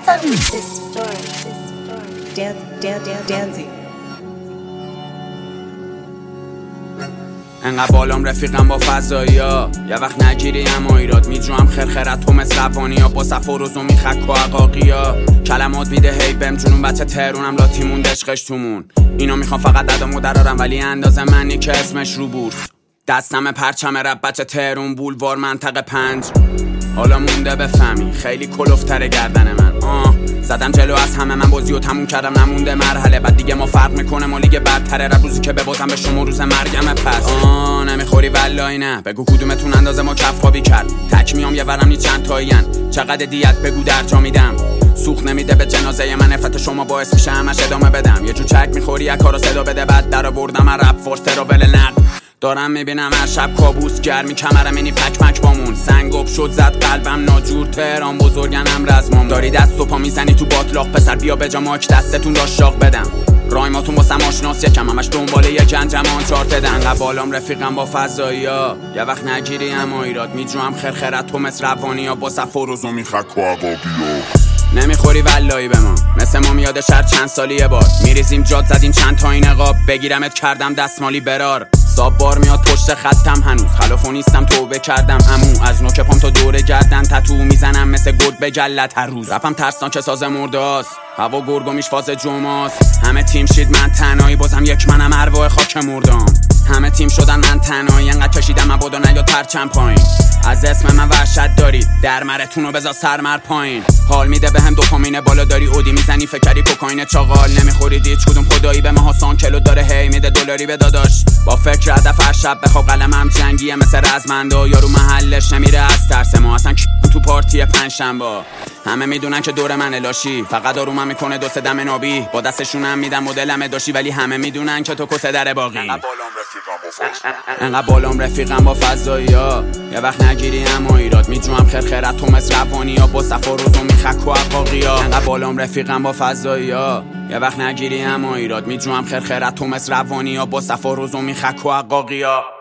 انقدر بالام رفیقم با فضایی‌ها، یه وقت نگیری اما ایراد میجوام خرخرت تو مثل روانی‌ها، با صف و روزو میخک و عقاقی‌ها. کلمات میده هی بهم جنون، بچه تهرونم لاتی مون دشقش تومون. اینا میخوان فقط ادامو درارم ولی اندازه منی که اسمش رو بورس. دستم پرچم رب بچه تهرون بولوار منطقه 5. حالا مونده بفهمی خیلی کلوفتره گردن من. زدم جلو از همه، من بازیو تموم کردم نمونده مرحله. بعد دیگه ما فرق میکنه، ما لیگ برتره. رب روزی که ببازم به شما روز مرگم پس. نمیخوری والله نه، بگو کدومتون اندازه ما کف خوابی کرد. تک میام یه ورم نی چند تایین، چقدر دیت بگو درجا میدم. سوخ نمیده به جنازه من، نفرت شما باعث میشه همش ادامه بدم. یه جو چک میخوری یک کارو صدا بده، بعد در بردم رپ فورس رو بل نقد. دارم میبینم هر شب کابوس گرمی، کمرم اینی پک مک بامون. سنگوب شد زد قلبم ناجور، تهران بزرگنم رزمام. داری دست و پا میزنی تو باطلاق، پسر بیا به جا ماک دستتون را شاق بدم. رایماتون واسم آشناس یکم، همش دنبال یه گنجم آنچارتد. انقدر بالام رفیقم با فضایی‌ها، یه وقت نگیری اما ایراد میجوام خرخرت تو مثل روانی‌ها، با صف و روزو میخک و عقاقی‌ها. نمیخوری والایی به ما، مثل ما میاد شهر چند سالی یه بار. میریزیم جاد زدیم چند تا این نقاب، بگیرمت کردم دستمالی برار. صاب بار میاد پشت خطم، هنوز خلافو نیستم توبه کردم امو. از نوک پام تا دور گردن تتو میزنم مثل گرد به جلت هر روز. رپم ترسناک ساز مرداست، هوا گرگومیش فاز جمعاست. همه تیم شید من تنهایی، بازم یک منم ارواح خاک مردام. همه تیم شدن من تنهایی، انقدر کشیدم مبادا نیاد پرچم پایین. از اسم من وحشت دارید، درمرتونو بذار سرمر پایین. حال میده بهم دوپامین بالا، داری اودی میزنی فکری کوکائین چاقال. نمیخورید هیچ کدوم خدایی به ما سان کلو داره هی میده دلاری به داداش. با فکر هدف هر شب بخواب قلمم جنگیه مثل رزمندا. یارو محلش نمیره از ترس ما، اصلا تو پارتی پنجشنبه. همه میدونن که دور من لاشی، فقط آرومم میکنه دو سه دم نابی. با دستشونم میدم مدلم داشی، ولی همه میدونن که تو کسه در باقی. انقدر بالام رفیقم با فضایی‌ها، یه وقت نگیری اما ایراد میجوام خرخرت تو مثل روانی‌ها، با صف و روزو میخک و عقاقی‌ها. انقدر بالام رفیقم با فضایی‌ها، یه وقت نگیری اما ایراد میجوام خرخرت تو مثل روانی‌ها، با صف و روزو میخک و عقاقی‌ها.